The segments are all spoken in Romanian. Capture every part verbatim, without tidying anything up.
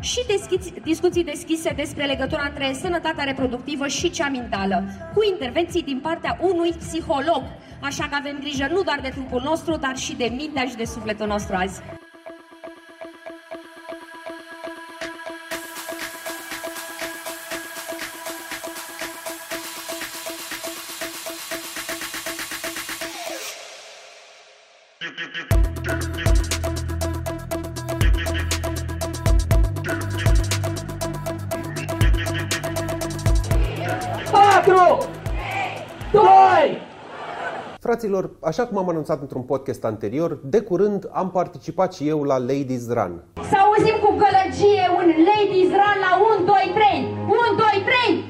și discuții, discuții deschise despre legătura între sănătatea reproductivă și cea mentală, cu intervenții din partea unui psiholog. Așa că avem grijă nu doar de trupul nostru, dar și de mintea și de sufletul nostru azi. patru, doi. Fraților, așa cum am anunțat într-un podcast anterior, de curând am participat și eu la Ladies Run. Să auzim cu gălăgie un Ladies Run la unu, doi, trei! unu, doi, trei!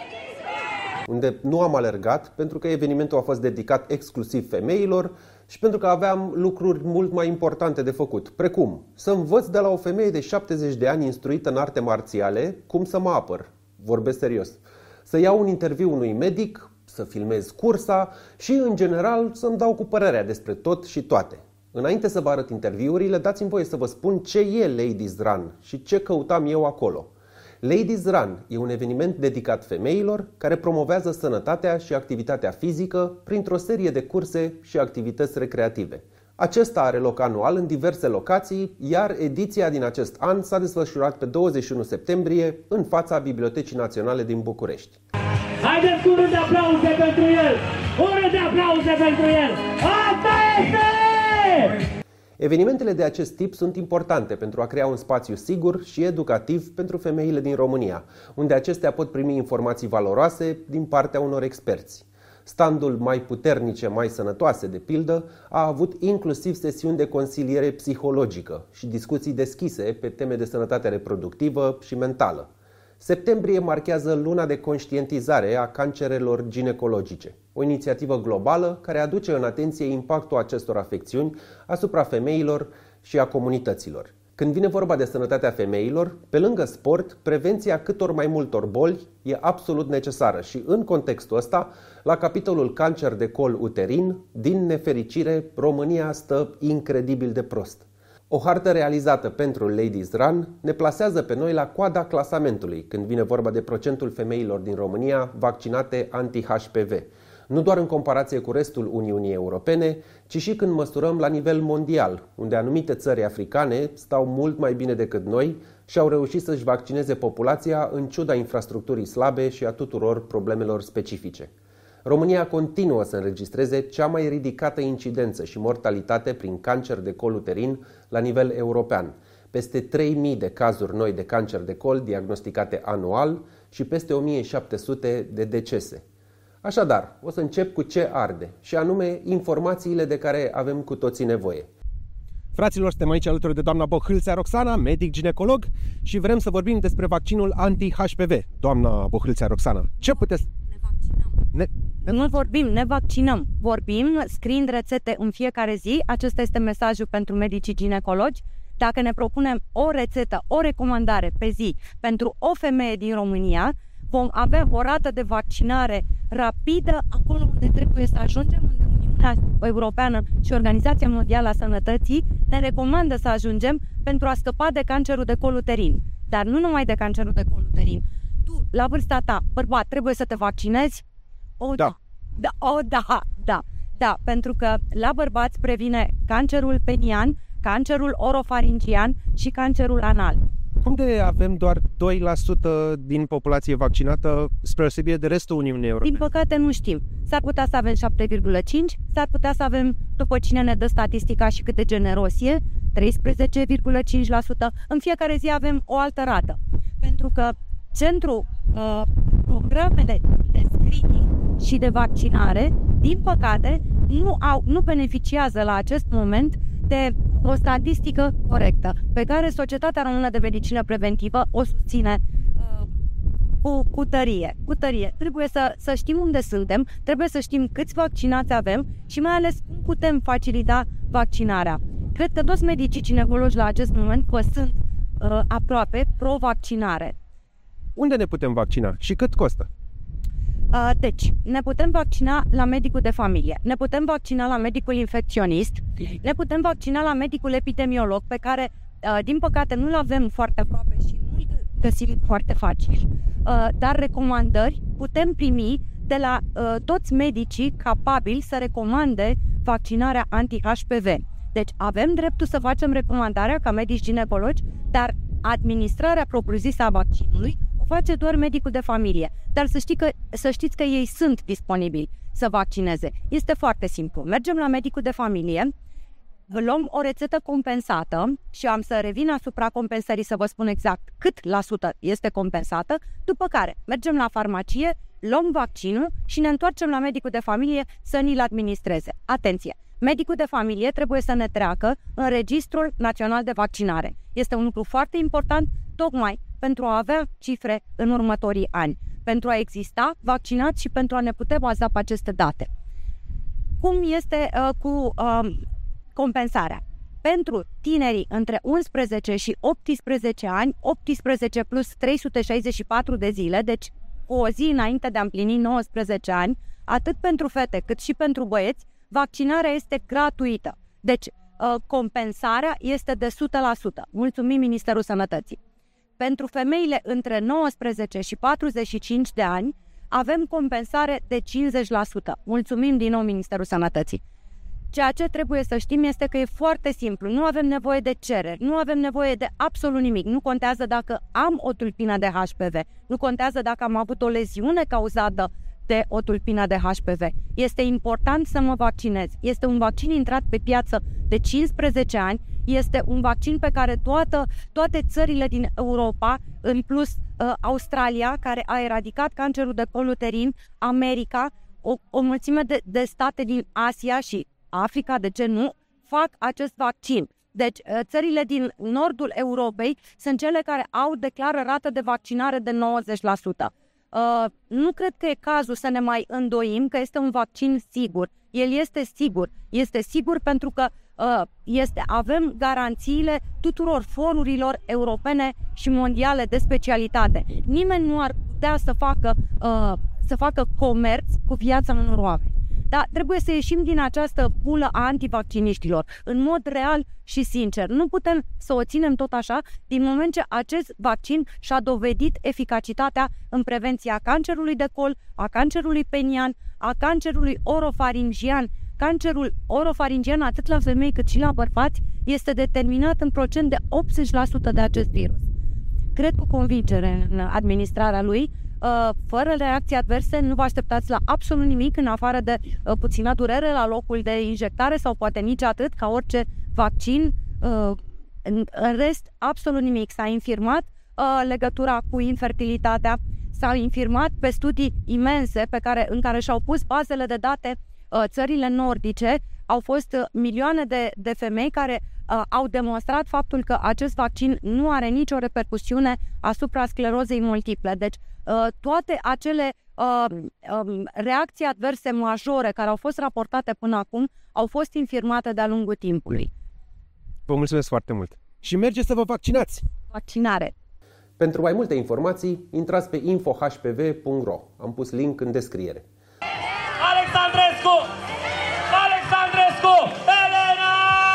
Unde nu am alergat pentru că evenimentul a fost dedicat exclusiv femeilor și pentru că aveam lucruri mult mai importante de făcut, precum să învăț de la o femeie de șaptezeci de ani instruită în arte marțiale cum să mă apăr, vorbesc serios, să iau un interviu unui medic, să filmez cursa și, în general, să-mi dau cu părerea despre tot și toate. Înainte să vă arăt interviurile, dați-mi voie să vă spun ce e Ladies Run și ce căutam eu acolo. Ladies Run e un eveniment dedicat femeilor care promovează sănătatea și activitatea fizică printr-o serie de curse și activități recreative. Acesta are loc anual în diverse locații, iar ediția din acest an s-a desfășurat pe douăzeci și unu septembrie în fața Bibliotecii Naționale din București. Haideți cu urât de aplauze pentru el! Urât de aplauze pentru el! Asta este! Evenimentele de acest tip sunt importante pentru a crea un spațiu sigur și educativ pentru femeile din România, unde acestea pot primi informații valoroase din partea unor experți. Standul Mai puternice, mai sănătoase, de pildă, a avut inclusiv sesiuni de consiliere psihologică și discuții deschise pe teme de sănătate reproductivă și mentală. Septembrie marchează luna de conștientizare a cancerelor ginecologice, o inițiativă globală care aduce în atenție impactul acestor afecțiuni asupra femeilor și a comunităților. Când vine vorba de sănătatea femeilor, pe lângă sport, prevenția câtor mai multor boli e absolut necesară și în contextul ăsta, la capitolul cancer de col uterin, din nefericire, România stă incredibil de prost. O hartă realizată pentru Ladies Run ne plasează pe noi la coada clasamentului când vine vorba de procentul femeilor din România vaccinate anti-H P V. Nu doar în comparație cu restul Uniunii Europene, ci și când măsurăm la nivel mondial, unde anumite țări africane stau mult mai bine decât noi și au reușit să-și vaccineze populația în ciuda infrastructurii slabe și a tuturor problemelor specifice. România continuă să înregistreze cea mai ridicată incidență și mortalitate prin cancer de col uterin la nivel european, peste trei mii de cazuri noi de cancer de col diagnosticate anual și peste o mie șapte sute de decese. Așadar, o să încep cu ce arde, și anume informațiile de care avem cu toții nevoie. Fraților, suntem aici alături de doamna Bohâlțea Roxana, medic ginecolog, și vrem să vorbim despre vaccinul anti-H P V. Doamna Bohâlțea Roxana, ce puteți... Ne vaccinăm. Ne... Nu vorbim, ne vaccinăm. Vorbim, scriind rețete în fiecare zi. Acesta este mesajul pentru medicii ginecologi. Dacă ne propunem o rețetă, o recomandare pe zi pentru o femeie din România, vom avea o rată de vaccinare rapidă acolo unde trebuie să ajungem, unde Uniunea Europeană și Organizația Mondială a Sănătății ne recomandă să ajungem pentru a scăpa de cancerul de col uterin. Dar nu numai de cancerul de col uterin. Tu, la vârsta ta, bărbat, trebuie să te vaccinezi? O, da. da. O, da, da. Da, pentru că la bărbați previne cancerul penian, cancerul orofaringian și cancerul anal. Cum de avem doar doi la sută din populație vaccinată spre deosebire de restul Uniunii Europene? Din păcate nu știm. S-ar putea să avem șapte virgulă cinci, s-ar putea să avem, după cine ne dă statistica și cât de generos e, treisprezece virgulă cinci la sută. În fiecare zi avem o altă rată. Pentru că centrul, uh, programele de screening și de vaccinare, din păcate, nu, au, nu beneficiază la acest moment de o statistică corectă, pe care Societatea Română de Medicină Preventivă o susține uh, cu, cu tărie. Cu tărie. Trebuie să, să știm unde suntem, trebuie să știm câți vaccinați avem și mai ales cum putem facilita vaccinarea. Cred că toți medicii ginecologi la acest moment că sunt uh, aproape pro-vaccinare. Unde ne putem vaccina și cât costă? Deci, ne putem vaccina la medicul de familie, ne putem vaccina la medicul infecționist, ne putem vaccina la medicul epidemiolog, pe care, din păcate, nu-l avem foarte aproape și găsim foarte facil, dar recomandări putem primi de la toți medicii capabili să recomande vaccinarea anti-H P V. Deci avem dreptul să facem recomandarea ca medici ginecologi, dar administrarea propriu-zisă a vaccinului o face doar medicul de familie. Dar să, știi că, să știți că ei sunt disponibili să vaccineze. Este foarte simplu. Mergem la medicul de familie, luăm o rețetă compensată și am să revin asupra compensării să vă spun exact cât la sută este compensată, după care mergem la farmacie, luăm vaccinul și ne întoarcem la medicul de familie să ni-l administreze. Atenție! Medicul de familie trebuie să ne treacă în Registrul Național de Vaccinare. Este un lucru foarte important tocmai pentru a avea cifre în următorii ani, pentru a exista vaccinați și pentru a ne putea baza pe aceste date. Cum este uh, cu uh, compensarea? Pentru tinerii între unsprezece și optsprezece ani, optsprezece plus trei sute șaizeci și patru de zile, deci cu o zi înainte de a împlini nouăsprezece ani, atât pentru fete cât și pentru băieți, vaccinarea este gratuită. Deci, compensarea este de o sută la sută. Mulțumim Ministerul Sănătății. Pentru femeile între nouăsprezece și patruzeci și cinci de ani, avem compensare de cincizeci la sută. Mulțumim din nou Ministerul Sănătății. Ceea ce trebuie să știm este că e foarte simplu. Nu avem nevoie de cereri, nu avem nevoie de absolut nimic. Nu contează dacă am o tulpină de H P V, nu contează dacă am avut o leziune cauzată de o tulpină de H P V. Este important să mă vaccinez. Este un vaccin intrat pe piață de cincisprezece ani, este un vaccin pe care toată, toate țările din Europa, în plus uh, Australia, care a eradicat cancerul de col uterin, America, o, o mulțime de, de state din Asia și Africa, de ce nu, fac acest vaccin. Deci țările din nordul Europei sunt cele care au declară rată de vaccinare de nouăzeci la sută. Uh, nu cred că e cazul să ne mai îndoim că este un vaccin sigur. El este sigur. Este sigur pentru că uh, este, avem garanțiile tuturor forurilor europene și mondiale de specialitate. Nimeni nu ar putea să facă, uh, să facă comerț cu viața unor oameni. Dar trebuie să ieșim din această pulă a antivacciniștilor, în mod real și sincer. Nu putem să o ținem tot așa, din moment ce acest vaccin și-a dovedit eficacitatea în prevenția cancerului de col, a cancerului penian, a cancerului orofaringian. Cancerul orofaringian, atât la femei cât și la bărbați, este determinat în procent de optzeci la sută de acest virus. Cred cu convingere în administrarea lui. Fără reacții adverse, nu vă așteptați la absolut nimic în afară de uh, puțină durere la locul de injectare sau poate nici atât, ca orice vaccin. Uh, în, în rest, absolut nimic. S-a infirmat uh, legătura cu infertilitatea, s-a infirmat pe studii imense pe care, în care și-au pus bazele de date uh, țările nordice. Au fost uh, milioane de, de femei care uh, au demonstrat faptul că acest vaccin nu are nicio repercusiune asupra sclerozei multiple. Deci, toate acele uh, um, reacții adverse majore care au fost raportate până acum au fost infirmate de-a lungul timpului. Vă mulțumesc foarte mult! Și mergeți să vă vaccinați! Vaccinare! Pentru mai multe informații, intrați pe info h p v punct r o. Am pus link în descriere. Alexandrescu! Alexandrescu! Elena!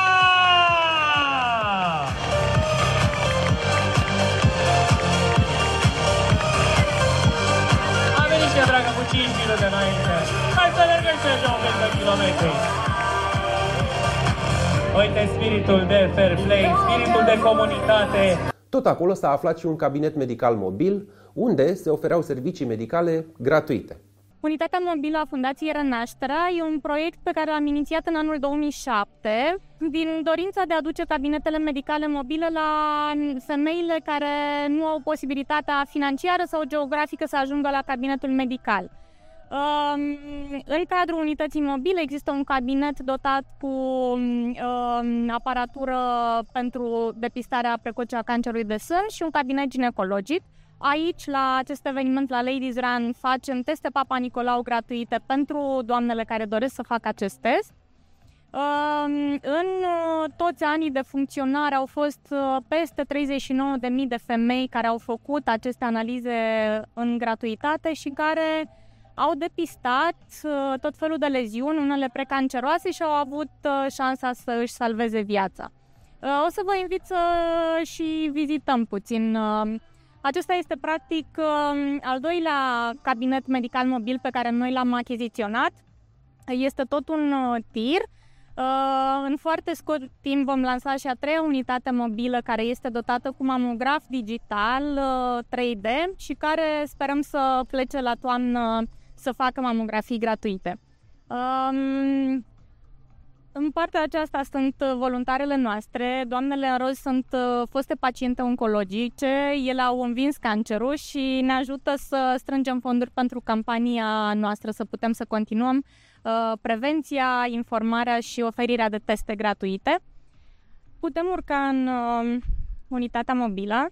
Dragă, cu cinci minute înainte. Hai să mergem să mergem pe kilometri. Uite spiritul de fair play, spiritul de comunitate. Tot acolo s-a aflat și un cabinet medical mobil, unde se ofereau servicii medicale gratuite. Unitatea mobilă a Fundației Renașterea e un proiect pe care l-am inițiat în anul două mii șapte, din dorința de a aduce cabinetele medicale mobile la femeile care nu au posibilitatea financiară sau geografică să ajungă la cabinetul medical. În cadrul unității mobile există un cabinet dotat cu aparatură pentru depistarea precoce a cancerului de sân și un cabinet ginecologic. Aici, la acest eveniment, la Ladies Run, facem teste Papa Nicolau gratuite pentru doamnele care doresc să facă acest test. În toți anii de funcționare au fost peste treizeci și nouă de mii de femei care au făcut aceste analize în gratuitate și care au depistat tot felul de leziuni, unele precanceroase, și au avut șansa să își salveze viața. O să vă invit să și vizităm puțin Acesta este practic al doilea cabinet medical mobil pe care noi l-am achiziționat. Este tot un tir. În foarte scurt timp vom lansa și a treia unitate mobilă care este dotată cu mamograf digital trei D și care sperăm să plece la toamnă să facă mamografii gratuite. În partea aceasta sunt voluntarele noastre. Doamnele în roz sunt foste paciente oncologice, ele au învins cancerul și ne ajută să strângem fonduri pentru campania noastră, să putem să continuăm uh, prevenția, informarea și oferirea de teste gratuite. Putem urca în uh, unitatea mobilă.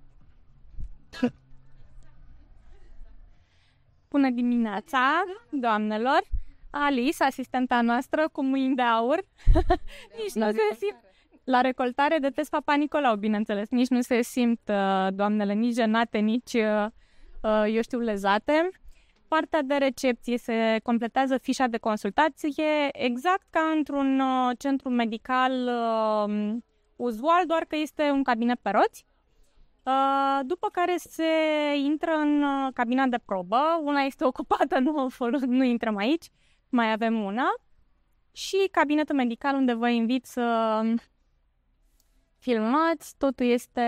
Bună dimineața, doamnelor! Alice, asistenta noastră cu mâini de aur, nici nu se simt la recoltare de test Papa Nicolau, bineînțeles, nici nu se simt doamnele nici jenate, nici, eu știu, lezate. Partea de recepție se completează fișa de consultație exact ca într-un centru medical uzual, doar că este un cabinet pe roți. După care se intră în cabina de probă, una este ocupată, nu, nu intrăm aici. Mai avem una și cabinetul medical unde vă invit să filmați. Totul este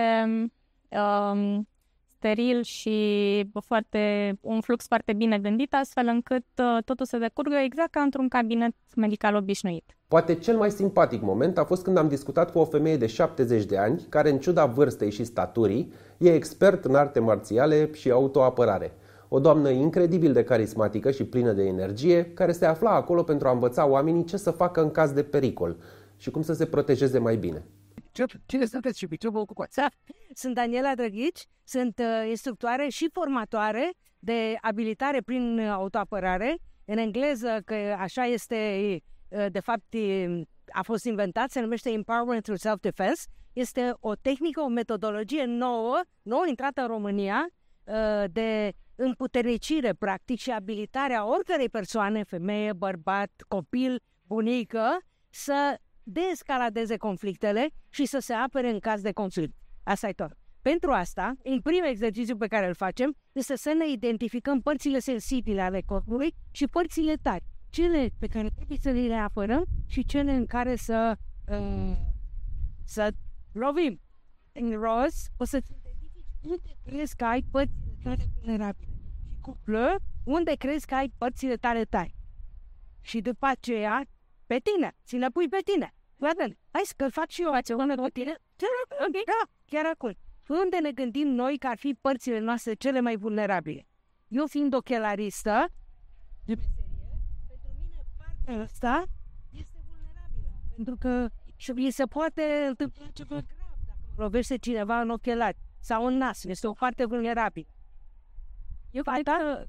um, steril și foarte, un flux foarte bine gândit, astfel încât uh, totul se decurgă exact ca într-un cabinet medical obișnuit. Poate cel mai simpatic moment a fost când am discutat cu o femeie de șaptezeci de ani, care în ciuda vârstei și staturii, e expert în arte marțiale și autoapărare. O doamnă incredibil de carismatică și plină de energie, care se afla acolo pentru a învăța oamenii ce să facă în caz de pericol și cum să se protejeze mai bine. Cine sunteți și ce vă ocupați? Sunt Daniela Drăghici, sunt instructoare și formatoare de abilitare prin autoapărare. În engleză, că așa este, de fapt, a fost inventat, se numește Empowerment through Self-Defense. Este o tehnică, o metodologie nouă, nouă intrată în România, de împuternicire, practic, și abilitarea oricărei persoane, femeie, bărbat, copil, bunică, să deescaladeze conflictele și să se apere în caz de conflict. Asta e tot. Pentru asta, în primul exercițiu pe care îl facem, este să ne identificăm părțile sensibile ale corpului și părțile tari. Cele pe care trebuie să le apărăm și cele în care să, uh, să lovim. În roz, o să-ți identifici unde crezi că ai părțile tale vulnerabile. Și cu bleu, unde crezi că ai părțile tale tari. Și după aceea, pe tine, ți le pui pe tine. Guarda-ne, hai să fac și eu acea pe tine. Da, chiar acum. Unde ne gândim noi că ar fi părțile noastre cele mai vulnerabile? Eu fiind ochelaristă, de meserie, pentru mine partea asta este vulnerabilă. Pentru că și se poate întâmpla ceva grav dacă mă lovește cineva în ochelari sau în nas. Este o parte vulnerabilă. Eu partea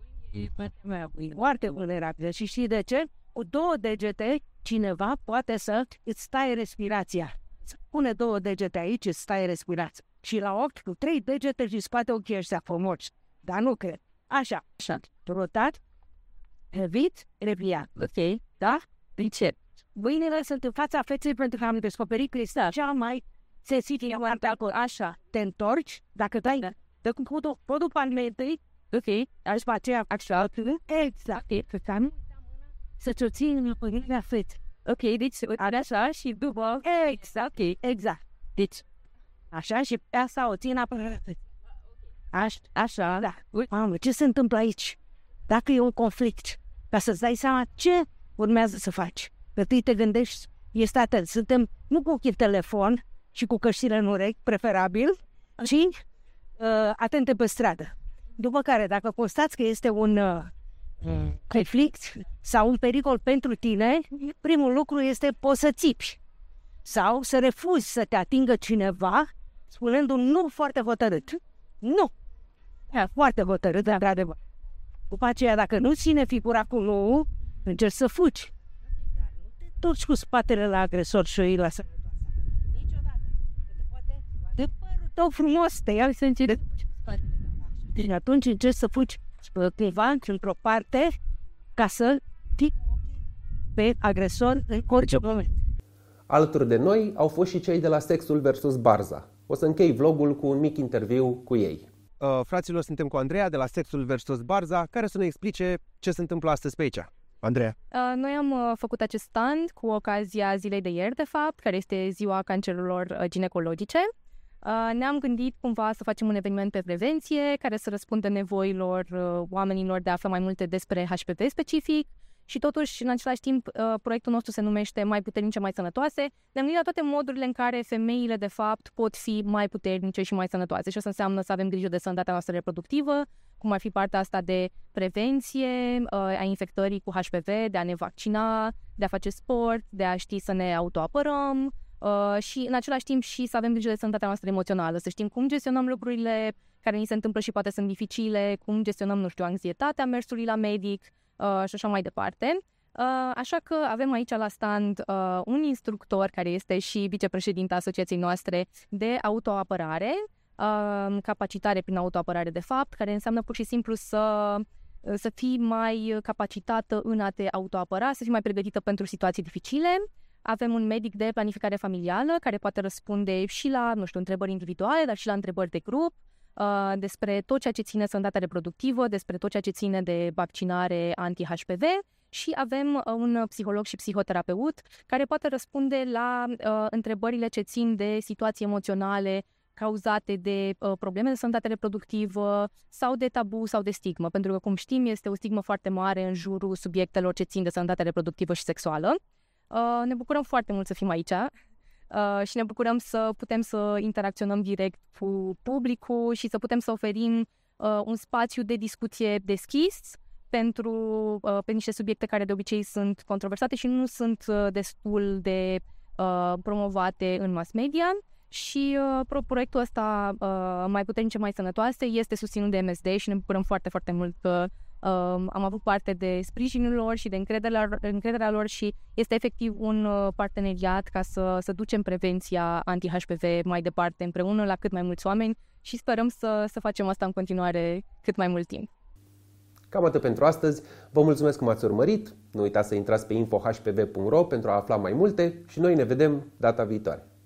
e foarte vulnerabilă. Și știi de ce? Cu două degete, cineva poate să îți taie respirația. Să pune două degete aici, îți taie respirația. Și la ochi, cu trei degete și spate ochii ăștia frumoși. Dar nu cred. Așa, așa. Rotat, evit, repliat. Ok? Da? Pricep. Mâinile sunt în fața feței pentru că am descoperit că este cea mai sensibilă parte acolo. Așa. Te întorci, dacă dai, dă cu podul, podul palmei întâi. Ok? Așa pe aceea, așa. Exact. Pe cam să-ți o ții în părintea feței. Ok, deci are așa și după... Exact, ok, exact. Deci, așa și pe asta o ții în apărarea feței. Așa, așa, da. Mamă, ce se întâmplă aici? Dacă e un conflict, ca să-ți dai seama ce urmează să faci. Că tu te gândești, este atent. Suntem nu cu ochii telefon și cu căștile în urechi, preferabil, ci uh, atente pe stradă. După care, dacă constați că este un... Uh, conflict sau un pericol pentru tine, primul lucru este poți să țipi sau să refuzi să te atingă cineva spunând un nu foarte hotărât. Nu! E foarte hotărât, de adevăr. După aceea, dacă nu ține figura cu nu, încerci să fugi. Dar nu te torci cu spatele la agresor și o iei la sănătoasă. Niciodată. Că te poate de părul tău frumos, te iau să încerci spatele. Deci atunci încerci să fugi cumva într-o parte ca să fii pe agresor în orice moment. Alături de noi au fost și cei de la Sexul versus Barza. O să închei vlogul cu un mic interviu cu ei. Uh, fraților, suntem cu Andreea de la Sexul versus Barza, care să ne explice ce se întâmplă astăzi pe aici. Andreea. Uh, noi am uh, făcut acest stand cu ocazia zilei de ieri, de fapt, care este ziua cancerelor uh, ginecologice. Uh, ne-am gândit cumva să facem un eveniment pe prevenție care să răspundă nevoilor uh, oamenilor de a afla mai multe despre H P V specific și totuși, în același timp, uh, proiectul nostru se numește Mai puternice, mai sănătoase. Ne-am gândit la toate modurile în care femeile, de fapt, pot fi mai puternice și mai sănătoase și asta înseamnă să avem grijă de sănătatea noastră reproductivă, cum ar fi partea asta de prevenție uh, a infectării cu H P V, de a ne vaccina, de a face sport, de a ști să ne autoapărăm. Uh, și în același timp și să avem grijă de sănătatea noastră emoțională, să știm cum gestionăm lucrurile care ni se întâmplă și poate sunt dificile, cum gestionăm, nu știu, anxietatea mersului la medic uh, și așa mai departe. Uh, așa că avem aici la stand uh, un instructor care este și vicepreședinta asociației noastre de autoapărare, uh, capacitare prin autoapărare de fapt, care înseamnă pur și simplu să, să fii mai capacitată în a te autoapăra, să fii mai pregătită pentru situații dificile. Avem un medic de planificare familială care poate răspunde și la, nu știu, întrebări individuale, dar și la întrebări de grup, uh, despre tot ceea ce ține sănătatea reproductivă, despre tot ceea ce ține de vaccinare anti-H P V și avem uh, un psiholog și psihoterapeut care poate răspunde la uh, întrebările ce țin de situații emoționale cauzate de uh, probleme de sănătate reproductivă sau de tabu sau de stigmă, pentru că, cum știm, este o stigmă foarte mare în jurul subiectelor ce țin de sănătatea reproductivă și sexuală. Uh, ne bucurăm foarte mult să fim aici uh, și ne bucurăm să putem să interacționăm direct cu publicul și să putem să oferim uh, un spațiu de discuție deschis pentru uh, pe niște subiecte care de obicei sunt controversate și nu sunt uh, destul de uh, promovate în mass media. Și uh, proiectul ăsta, uh, Mai puternice, mai sănătoase, este susținut de M S D și ne bucurăm foarte, foarte mult că uh, am avut parte de sprijinul lor și de încrederea, încrederea lor și este efectiv un uh, parteneriat ca să, să ducem prevenția anti-H P V mai departe împreună la cât mai mulți oameni și sperăm să, să facem asta în continuare cât mai mult timp. Cam atât pentru astăzi. Vă mulțumesc că m-ați urmărit. Nu uitați să intrați pe info h p v punct r o pentru a afla mai multe și noi ne vedem data viitoare.